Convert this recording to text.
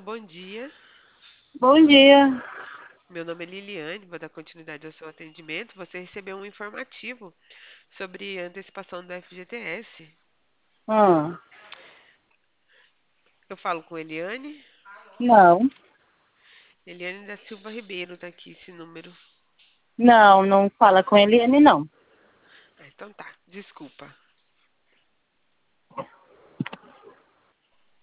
bom dia. Bom dia. Meu nome é Liliane, vou dar continuidade ao seu atendimento. Você recebeu um informativo sobre a antecipação do FGTS. Ah, Eu falo com Eliane. não, Eliane da Silva Ribeiro, tá aqui esse número. não fala com Eliane, não. Então tá, desculpa.